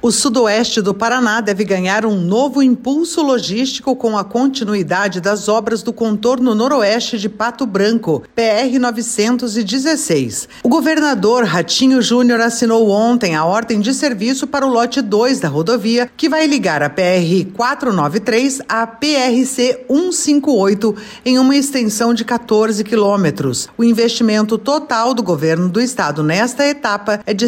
O sudoeste do Paraná deve ganhar um novo impulso logístico com a continuidade das obras do contorno noroeste de Pato Branco, PR-916. O governador Ratinho Júnior assinou ontem a ordem de serviço para o lote 2 da rodovia, que vai ligar a PR-493 à PRC-158 em uma extensão de 14 quilômetros. O investimento total do governo do estado nesta etapa é de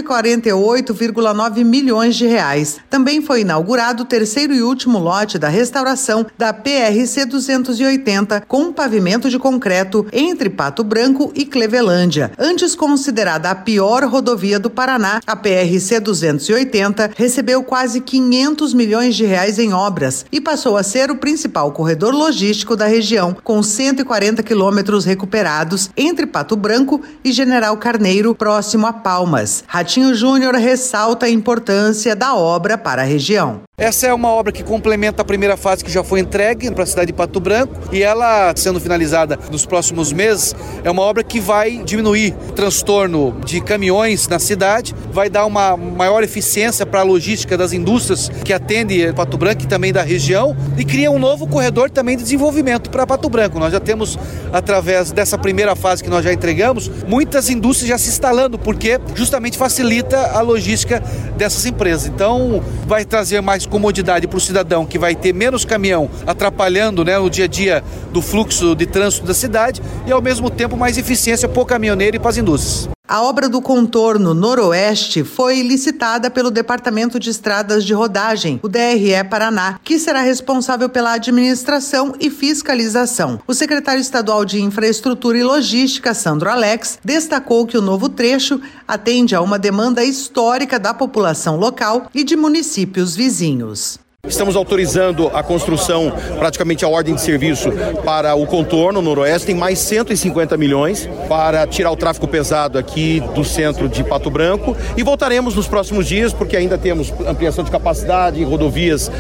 148,9 milhões de reais. Também foi inaugurado o terceiro e último lote da restauração da PRC 280 com pavimento de concreto entre Pato Branco e Clevelândia. Antes considerada a pior rodovia do Paraná, a PRC 280 recebeu quase 500 milhões de reais em obras e passou a ser o principal corredor logístico da região, com 140 quilômetros recuperados entre Pato Branco e General Carneiro, próximo a Palmas. Ratinho Júnior ressalta a importância da obra para a região. Essa é uma obra que complementa a primeira fase que já foi entregue para a cidade de Pato Branco e ela, sendo finalizada nos próximos meses, é uma obra que vai diminuir o transtorno de caminhões na cidade, vai dar uma maior eficiência para a logística das indústrias que atendem Pato Branco e também da região e cria um novo corredor também de desenvolvimento para Pato Branco. Nós já temos, através dessa primeira fase que nós já entregamos, muitas indústrias já se instalando, porque justamente facilita a logística dessas empresas. Então, vai trazer mais comodidade para o cidadão, que vai ter menos caminhão atrapalhando, o dia a dia do fluxo de trânsito da cidade e, ao mesmo tempo, mais eficiência para o caminhoneiro e para as indústrias. A obra do contorno noroeste foi licitada pelo Departamento de Estradas de Rodagem, o DRE Paraná, que será responsável pela administração e fiscalização. O secretário estadual de Infraestrutura e Logística, Sandro Alex, destacou que o novo trecho atende a uma demanda histórica da população local e de municípios vizinhos. Estamos autorizando a construção, praticamente a ordem de serviço para o contorno noroeste, tem mais 150 milhões para tirar o tráfego pesado aqui do centro de Pato Branco e voltaremos nos próximos dias, porque ainda temos ampliação de capacidade, rodovias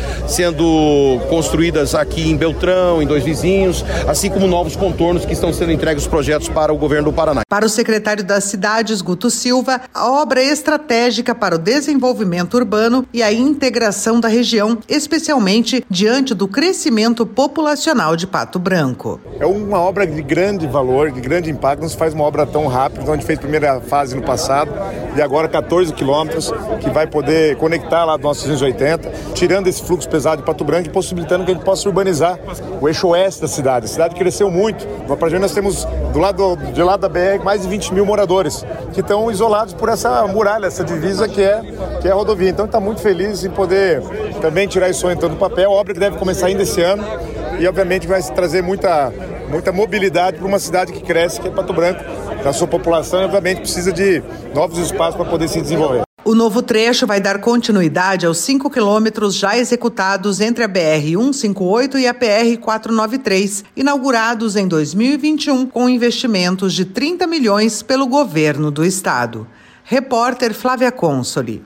sendo construídas aqui em Beltrão, em Dois Vizinhos, assim como novos contornos que estão sendo entregues os projetos para o governo do Paraná. Para o secretário das Cidades, Guto Silva, a obra é estratégica para o desenvolvimento urbano e a integração da região, especialmente diante do crescimento populacional de Pato Branco. É uma obra de grande valor, de grande impacto, não se faz uma obra tão rápida, onde fez a primeira fase no passado e agora 14 quilômetros, que vai poder conectar lá do nosso 280, tirando esse fluxo pesado de Pato Branco e possibilitando que a gente possa urbanizar o eixo oeste da cidade. A cidade cresceu muito, nós temos de lado da BR mais de 20 mil moradores, que estão isolados por essa muralha, essa divisa que é a rodovia. Então está muito feliz em poder também tirar isso entrando no papel, obra que deve começar ainda esse ano e obviamente vai trazer muita mobilidade para uma cidade que cresce, que é Pato Branco, da sua população, e obviamente precisa de novos espaços para poder se desenvolver. O novo trecho vai dar continuidade aos 5 quilômetros já executados entre a BR-158 e a PR-493, inaugurados em 2021 com investimentos de 30 milhões pelo governo do estado. Repórter Flávia Consoli.